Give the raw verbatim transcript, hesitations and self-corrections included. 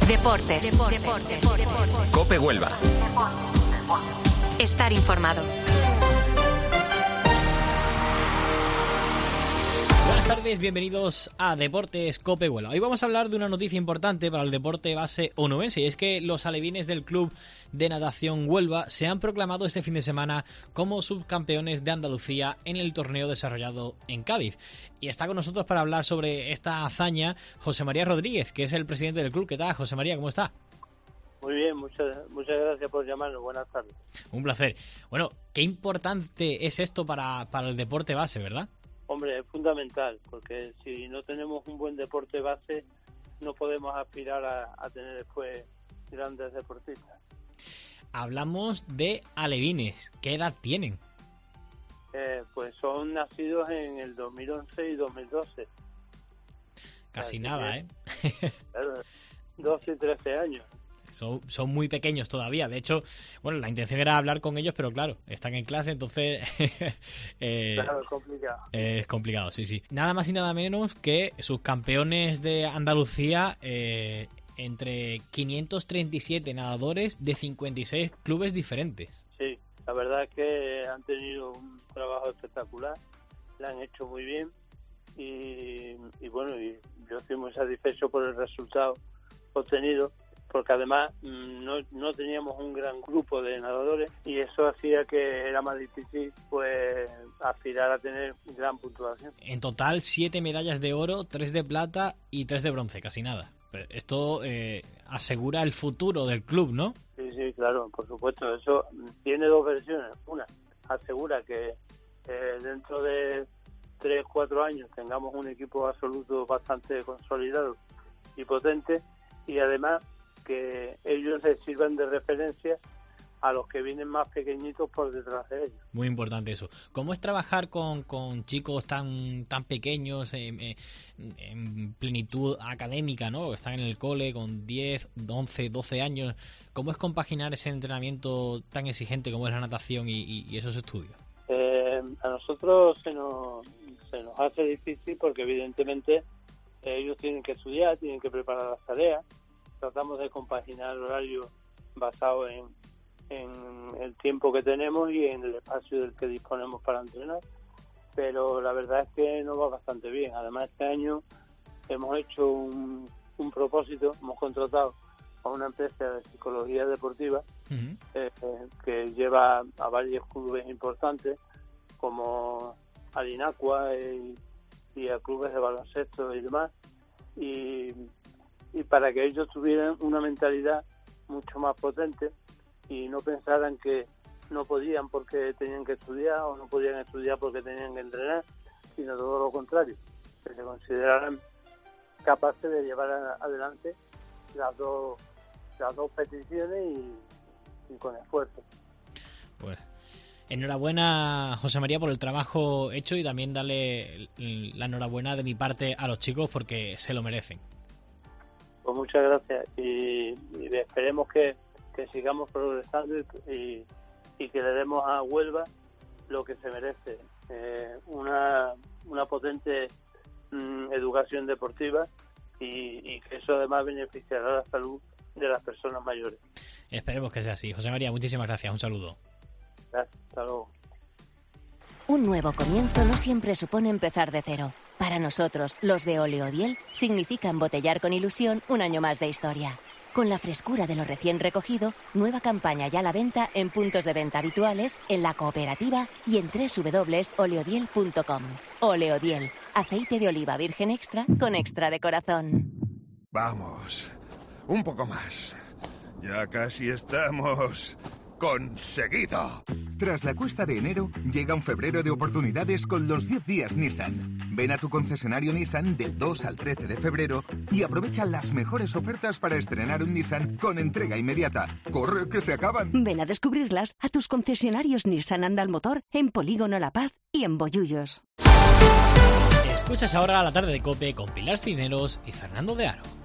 Deportes. Deportes. Deportes. Deportes. COPE Huelva. Estar informado. Buenas tardes, bienvenidos a Deportes COPE Huelva. Hoy vamos a hablar de una noticia importante para el deporte base onubense, y es que los alevines del Club de Natación Huelva se han proclamado este fin de semana como subcampeones de Andalucía en el torneo desarrollado en Cádiz. Y está con nosotros para hablar sobre esta hazaña José María Rodríguez, que es el presidente del club. ¿Qué tal, José María? ¿Cómo está? Muy bien, muchas muchas gracias por llamarnos. Buenas tardes. Un placer. Bueno, qué importante es esto para, para el deporte base, ¿verdad? Hombre, es fundamental, porque si no tenemos un buen deporte base, no podemos aspirar a, a tener después grandes deportistas. Hablamos de alevines. ¿Qué edad tienen? Eh, pues son nacidos en el dos mil once y dos mil doce. Casi Así nada, ¿eh? Claro, doce y trece años. Son, son muy pequeños todavía. De hecho, bueno, la intención era hablar con ellos, pero claro, están en clase, entonces eh, Claro, es complicado. Eh, es complicado, sí, sí. Nada más y nada menos que sus campeones de Andalucía, eh, entre quinientos treinta y siete nadadores de cincuenta y seis clubes diferentes. Sí, la verdad es que han tenido un trabajo espectacular, lo han hecho muy bien y, y bueno, y yo estoy muy satisfecho por el resultado obtenido, porque además no, no teníamos un gran grupo de nadadores y eso hacía que era más difícil pues aspirar a tener gran puntuación. En total, siete medallas de oro, tres de plata y tres de bronce, casi nada. Esto eh, asegura el futuro del club, ¿no? Sí, sí, claro, por supuesto. Eso tiene dos versiones. Una, asegura que eh, dentro de tres, cuatro años tengamos un equipo absoluto bastante consolidado y potente, y además que ellos les sirvan de referencia a los que vienen más pequeñitos por detrás de ellos. Muy importante eso. ¿Cómo es trabajar con, con chicos tan tan pequeños en, en plenitud académica, ¿no? Están en el cole con diez, once, doce años. ¿Cómo es compaginar ese entrenamiento tan exigente como es la natación y, y, y esos estudios? Eh, a nosotros se nos, se nos hace difícil porque evidentemente ellos tienen que estudiar, tienen que preparar las tareas. Tratamos de compaginar el horario basado en, en el tiempo que tenemos y en el espacio del que disponemos para entrenar, pero la verdad es que nos va bastante bien. Además, este año hemos hecho un, un propósito, hemos contratado a una empresa de psicología deportiva uh-huh. eh, que lleva a varios clubes importantes como al Inacua y, y a clubes de baloncesto y demás, y y para que ellos tuvieran una mentalidad mucho más potente y no pensaran que no podían porque tenían que estudiar o no podían estudiar porque tenían que entrenar, sino todo lo contrario, que se consideraran capaces de llevar a, adelante las dos las dos peticiones y, y con esfuerzo. Pues enhorabuena, José María, por el trabajo hecho, y también darle la enhorabuena de mi parte a los chicos porque se lo merecen. Pues muchas gracias y, y esperemos que, que sigamos progresando y, y, y que le demos a Huelva lo que se merece, eh, una, una potente mm, educación deportiva y, y que eso además beneficiará la salud de las personas mayores. Esperemos que sea así. José María, muchísimas gracias, un saludo. Gracias, hasta luego. Un nuevo comienzo no siempre supone empezar de cero. Para nosotros, los de Oleodiel, significa embotellar con ilusión un año más de historia. Con la frescura de lo recién recogido, nueva campaña ya a la venta en puntos de venta habituales, en la cooperativa y en doble u doble u doble u punto oleodiel punto com. Oleodiel, aceite de oliva virgen extra con extra de corazón. Vamos, un poco más. Ya casi estamos... ¡conseguido! Tras la cuesta de enero, llega un febrero de oportunidades con los diez días Nissan. Ven a tu concesionario Nissan del dos al trece de febrero y aprovecha las mejores ofertas para estrenar un Nissan con entrega inmediata. ¡Corre, que se acaban! Ven a descubrirlas a tus concesionarios Nissan Andalmotor en Polígono La Paz y en Bollullos. Escuchas ahora a la tarde de COPE con Pilar Cisneros y Fernando de Aro.